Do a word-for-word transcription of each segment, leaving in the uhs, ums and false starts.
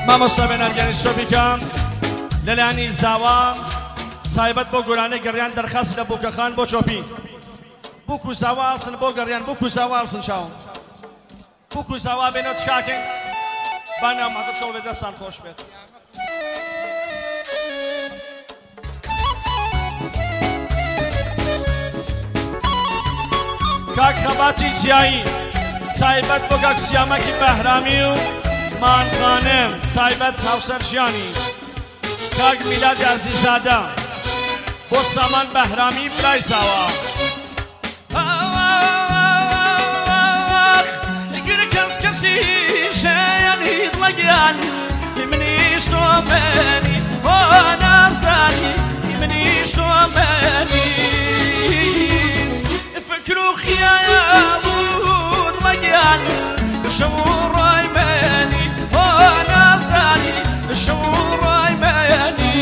مامۆستا بێنەرگەنی سۆپیکەم لەلایەنی زاوا سایبەت بۆ گۆرانەی گەڕیان دەرخاست لە بووکەخان بۆ چۆپی بووکو زاوا ئاسن بۆ گەڕیان بووکو زاوا ئاسن چاوم بووکو زاوا بێنەوە چکاکەین با ناوماتە شەڵ بێت دەستان خۆش بێت کاک خەباتی جیایی سایبەت بۆ کاک سیامەکی بەهرامی و مانخانم سایبەت هاوسەر ژیانی کاک میلاد عزیزادە بۆ سامان بەهرامی برای زاوا گر کەس کەسی شەیان هیچ لەگیان منیش تۆ بێنی بۆ نازدانی منیش تۆ بێنی فکر و خیایە بود لەگیان شەو ڕای بێنی بۆ نازدانی شەو ڕای بێنی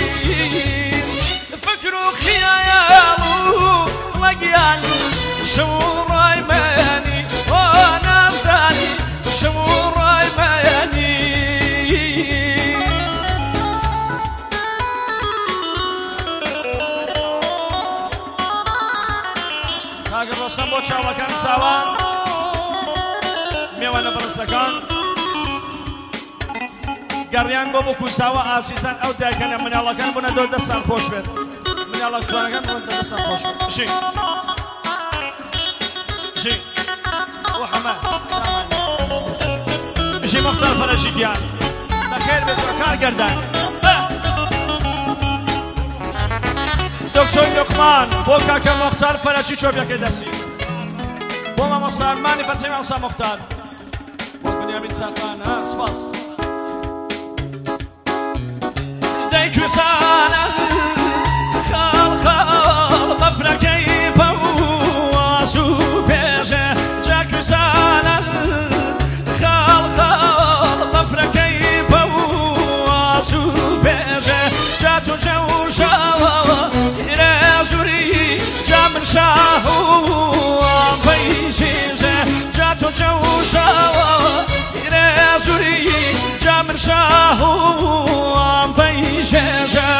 فکر و خیایە بود لەگیان شەو ڕای بێنی بۆ نازدانی شەو ڕای بێنی کاگە ڕۆستەم بۆ چاوەکان زاوا میوانە بەڕستەکان گەڕیان بۆ بۆ کوزاوە ئاسیسان ئەو دایکەنە مناڵەکان بوونە دۆ دەستان خۆش بێت مناڵە جوانەکان بوونە دەستان خۆش بێت بژی بژی بۆ حەمە بژی مختار فەرەشی گیان بەخێر بێت بۆ کارگەردان دکتۆر لوقمان بۆ کاکە مختار فەرەشی چۆپیەکەی دەستی بۆ مامۆستا ئەرمانی پەچەی مامۆستا مختار بۆ بنیامین چاقان ها سپاس دەیکوێسانە خاڵ خاڵ بەفرەکەی بەواز و پێژە جاکوێسانە خاڵ خاڵ بەفرەکەی بەواز و پێژە جا تۆ جەوشەوە ڕێژووری جا من شاه و پەیژێژە جا تۆ جەوشەوە ڕێژووری جا من شاه و پەیژێژە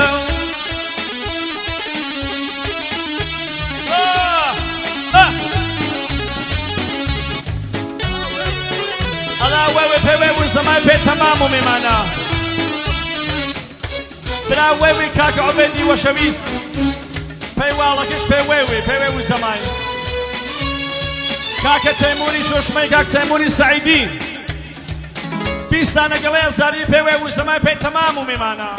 ئەلا وێوێ پێوێ و زەمای پێ تەمام و میمانە برا وێوی کاکە عوبێدی وەشەویست پەیواڵەکەش پێ وێوێ پێوێ و زەمای کاکە تەیموری شۆشمەی کاک تەیموری سەعیدی بیستانە گەڵەیە زاری پێوێ و زەمای پێی تەمام و میمانە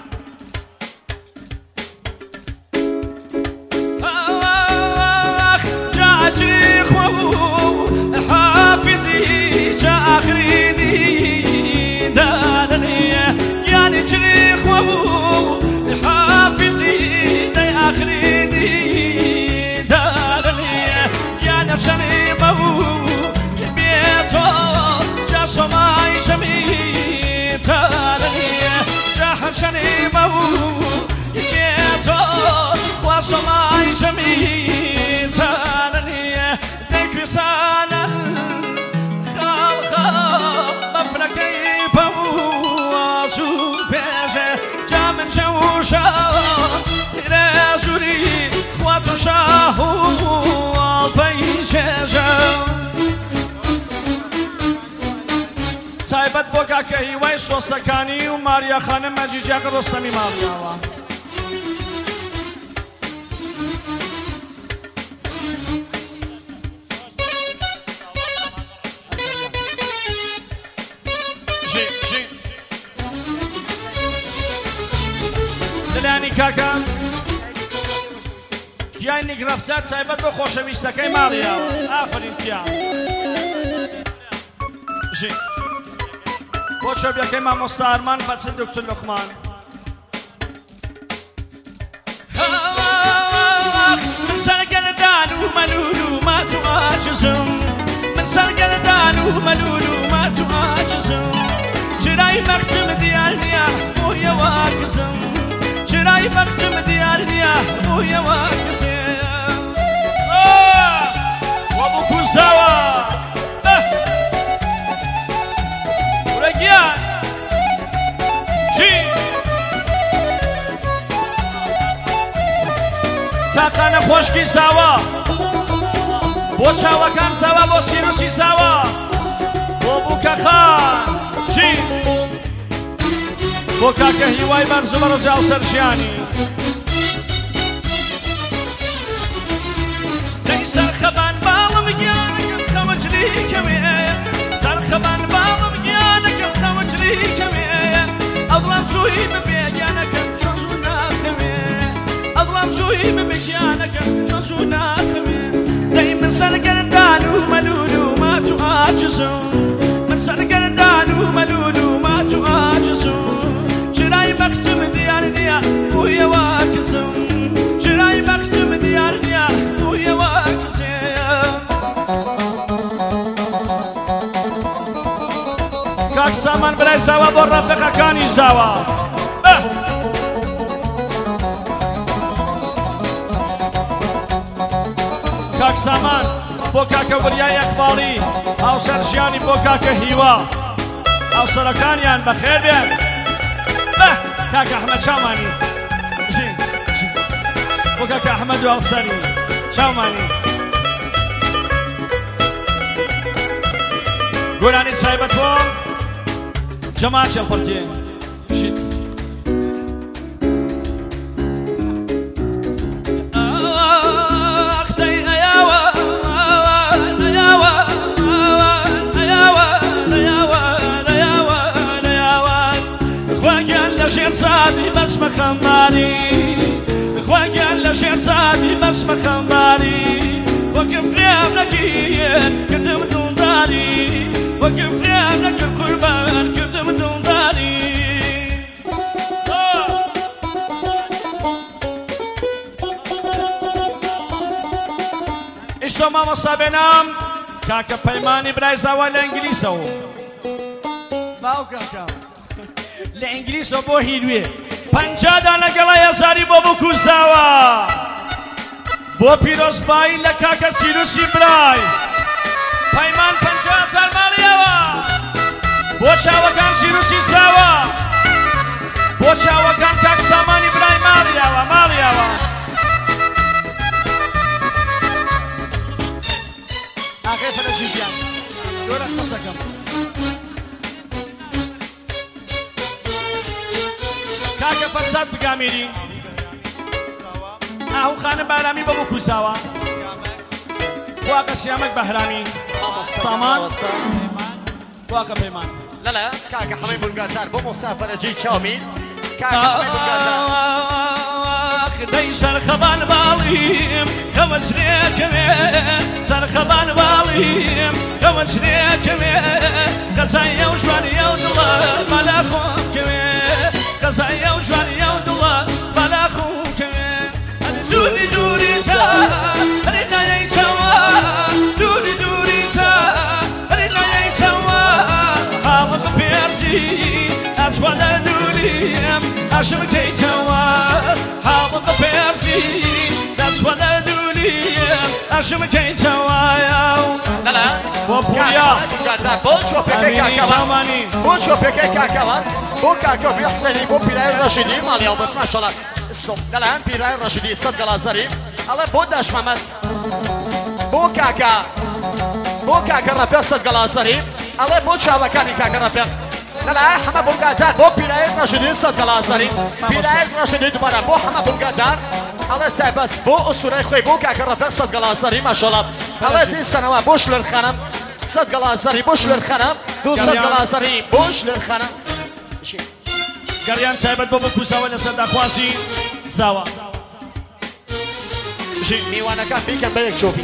جاعجی خۆ حافزی جا ئاخرینی دانەنیە گیانی چری خۆ حافزی دەی ئاخرینی دانەنیە گیانە شەنی بەو بێتۆ جا سۆمای ژەمی تانەنیە جا هەرشەنی بەو بێتۆ وا سۆمای ژەمی تانەنیە دەیکوێسانە خاڵ خاڵ بەفرەکەی بەواز و پێژە جا من جەوشەوە ڕێژووری خوا تۆ شاه و پەیژێژە سایبەت بۆ کاکە هیوای سۆسەکانی و ماریا خانم مەجیجاقە ڕۆستەمی ماڵیاوە دلانی کاکە گیای نیگرەفتات سایبەت بۆ خۆشەویستەکەی ماڵیاوە ئافرین کیا ژی بۆ چۆپیەکەی مامۆستا ئەرمان پەچن دکتۆر لوقمان من سەرگەردان و مەلول و مات و عاجزم من سەرگەردان و مەلول و مات و عاجزم جرای بەختم دیار نییە بۆیەوە کزم جرای بەختم دیار نییە بۆیەوە کزم وە بۆ کوزاوە ورەگیان خۆشکی زاوە بۆ چاوەکان زاوە بۆ سیروسی زاوە بۆ بووکەخان چی بۆ کاکە هیوای بەرز و بەڕۆژ هاوسەرژیانی دەی سەرخەبان باڵم گیانەکەم خەمەجلی کەمێ سەرخەبان باڵم گیانەکەم خەمەجلی کەمێ ئەوڵام چووی ببێ گیانەکەم چۆن زوو ناکەمێ ئەوڵام چووی ببێ گیانەکەم چۆن زوو ناکەمێ دەی من سەرگەردان و مەلول و مات و عاجزم من سەرگەردان و مەلول و مات و عاجزم چرای بەختم دیار نییە بۆیەوە کەسم چرای بەختم دیار نییە بۆیەوە کەسێ کاک سامان برای زاوە بۆ ڕەفیقەکانی زاوە کاک سامان بۆ کاکە وریای ئەقباڵی هاوسەرژیانی بۆ کاکە هیوا هاوسەرەکانیان بەخێر بێن کاکە ئەحمەد چاومانی بۆ کاکە ئەحمەد و هاوسەری چاومانی گۆرانی تایبەت بۆ جەماعەت چێڵپەرکێ بشیت شێرزادی بەسمە خەمباری خواگیان لە شێرزادی بەسمە خەمباری وەکم فرێم نەکیێن کردم دڵداری وەکم فرێم نەکرد قوربان کردم دڵداری ئیشتۆ مامۆستا بێنام کاکە پەیمانی برای زاوە لە ئینگلیسەوە باو کاکە لە ئینگلیسەوە بۆ هیروێ پەنجادا لەگەڵای هەزاری بۆ بکوزاوە بۆ پیرۆزبایی لە کاکە سیروسی برای پەیمان پەنجا هەزار ماڵیەوە بۆ چاوەکان سیروسی زاوە بۆ چاوەکان کاک سامانی برای ماڵیەوە ماڵیەوە ئاخێ فەرەجیگیان گۆرە قسەکەم کاکە فەرزاد بگامیری ئاهو خانە بارامی بە بۆ کوزاوە واقع سیامەک بەهرامی سامان واقع پەیمان لەلە کاکە حەمەی بولگازار بۆ مۆسافەرەجی چاومیت کاکە حەمەی بولگازار دەی سەرخەبان باڵیم خەوەجرێکەوێ سەرخەبان باڵیم خەوەجرێکەوێ قەزایە و جوانیە و دڵە بەلا خۆمکەوێ قەزایە و جوانیە و دڵە بەلا خۆمکەوێ دووری دووری تا هەرێ نایەی چاوە دووری دووری تا هەرێ نایەی چاوە هاوڵ پێرزی ئەچوە لە دووریم ئەشمکەی چاوە هاوڵ پێرزی ئەچوە لە دووریم ئەشمکەی چاوایە لەلە بۆ پویا بۆ چۆپێکەی کاکەوان بۆ چۆپێکەی کاکەوان بۆ کاکە حسێنی بۆ پیرای ڕەشیدی ماڵیاو بەس ماشەڵڵا لەلە ئەم پیرای ڕەشیدی سەد گەڵازەری ئەڵێ بۆ داش مەمەد بۆ کاکە بۆ کاکە ڕەفێق سەد گەڵازەری ئەڵێ بۆ چاوەکانی کاکە ڕەفێق لەلە هەمە بولگازار بۆ پیرای ڕەشیدی سەد گەڵازەری پیرای ڕەشیدی دوبارە بۆ هەمە بولگازار ئەڵێ چایبەس بۆ ئوسورەی خۆی بۆ کاکە ڕەفێق سەد گەڵازەری ماشەڵڵا ئەڵێ دیسەنەوە بۆ شلێرخانەم سەد گەڵازەری بۆ شلێرخانەم دوو سەد گەڵازەری بۆ شلێرخانە گەڕیان چایبەت بۆ بکوزاوە لەسەر داخوازی زاوە میوانەکان بیکەن بە یەک چۆپی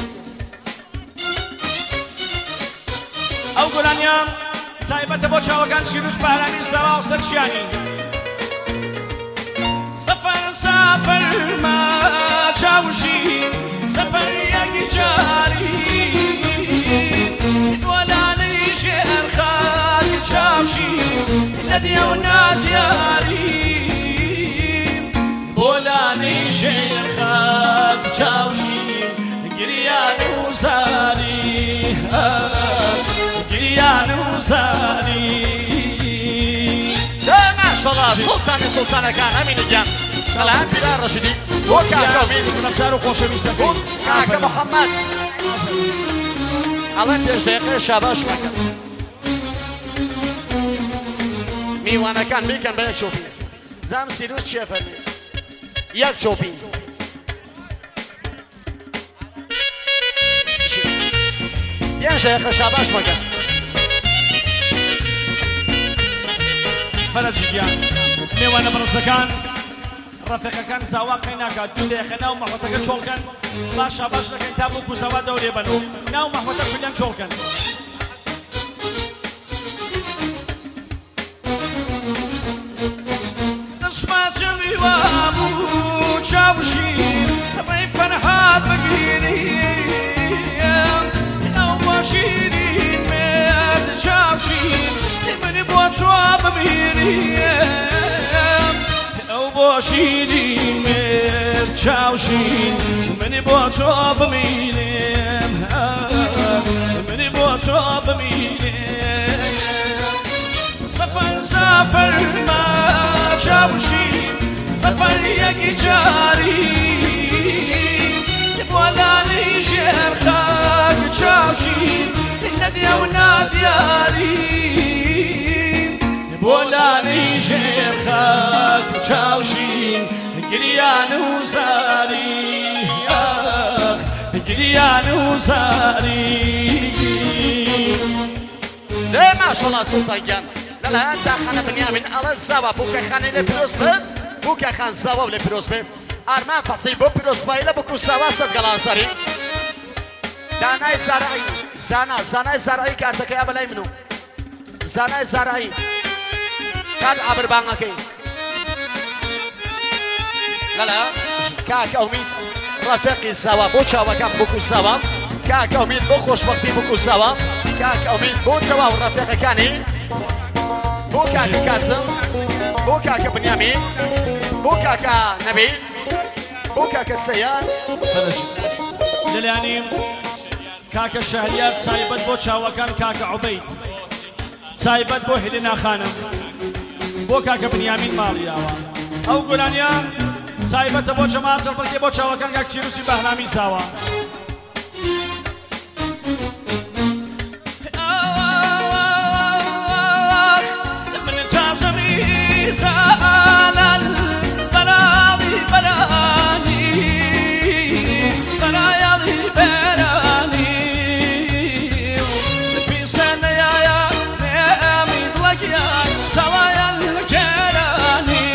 ئەو گۆرانیان چایبەتە بۆ چاوەکان شیروش بەهرانی زاوە و سەرشیانی سەفەر سافەرما چاوشی سەفەر یەکی جاری وەلانەی ژێر خاک چاوشی لە دیە و نادیاری بۆلانەی ژێر خاک چاوشی گریان و زاری گریان و زاری ماشەڵڵا سڵسانی سڵسانەکان هەمینە گیان الان پیران رشیدی بۆ کاکە ئومید سەرچار و خۆشەویستەکەی بۆ کاکە محەممەد ئەڵێ پێش دقیقە شاباش مەکەن میوانەکان بیکەن بە یەک چۆپی زام سیروس چیە فەرمی یەک چۆپی پێنج دقیقە شاباش مەکەن فەرەجی گیان میوانە بەڕستەکان ڕەفیقەکان زاواقی ناکات دوو دقیقە ناو مەحوەتەکە چۆڵکەن باش شاباش دەکەین تا بۆ کوزەوا دەورێ بن و ناو مەحوەتە شولیان چۆڵکەن دەسماجەوی وابوو چاوشین ڕێی فەرهاد بگیریم ئەو باشیرین مرد چاوشین منی بۆ چوا ببیریم ئەو باشیرین مرد چاوشین منی بۆ چوا ببیریم منی بۆ چوا ببیریم سەفەر سەفەر ما چاوشین سەفەر یەکی جاری بۆ لانەی ژێر خاک چاوشین نەدیە و نادیاری بۆ لانەی ژێر خاک چاوشین گریان و زاری گریان و زاری لێ ماشەڵڵا سوزەنگیان لەلایەن جاخانە بنیامین ئەڵە زاوە بووکەخانەی لێ پیرۆز بێت بووکەخان زاوە و لێ پیرۆز بێ ئارمان پەسەی بۆ پیرۆزبایی لە بکو ساوا سەد گەڵازەری دانای زارایی زانا زانای زارایی کارتەکەیە بەلای منو زانای زارایی کات ئابربانگەکەی لەلا کاکە ئومید ڕەفیقی زاوا بۆ چاوەکان بکو ساوا کاکە ئومید بۆ خۆشبەختی بکو ساوا کاکە ئومید بۆ چاوا و ڕەفیقەکانی بۆ کاکە کاسم بۆ کاکە بنیامین بۆ کاکە نەبی بۆ کاکە سەیاد لەلایەنی کاکە شەهریار تایبەت بۆ چاوەکان کاکە عوبەید تایبەت بۆ هێلێنا خانم بۆ کاکە بنیامین ماڵیاوە ئەو گۆرانیان تایبەتە بۆ جەماعەت سەربەرکێ بۆ چاوەکان کاک چیرۆسی بەهرامی ساوە من جازمی زالل بەراڵی بەرانی بەرایەڵی بەرانی پیسە نەیایە نێمی دڵەگیان تەڵایە گێرانی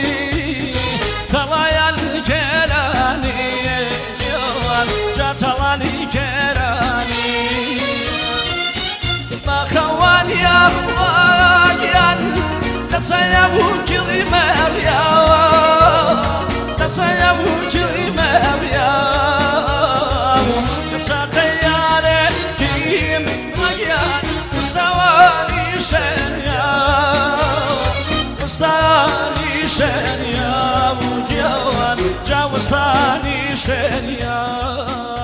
تەڵایە گێرانی جا تەڵانی گێرانی بەخەوانیا خواگیان دەسەیە بوو گڵی مەریاوە دەسەیە بوو گڵی مەریاو دەسەقە یارێکیم مەگیان سەواری شەریاو وەستانی شەریاو گیاوان جا وەستانی شەریاو